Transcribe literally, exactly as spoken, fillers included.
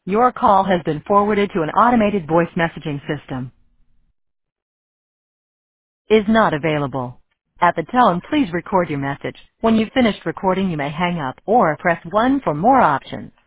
Your call has been forwarded to an automated voice messaging system. Is not available. At the tone, please record your message. When you've finished recording, you may hang up or press one for more options.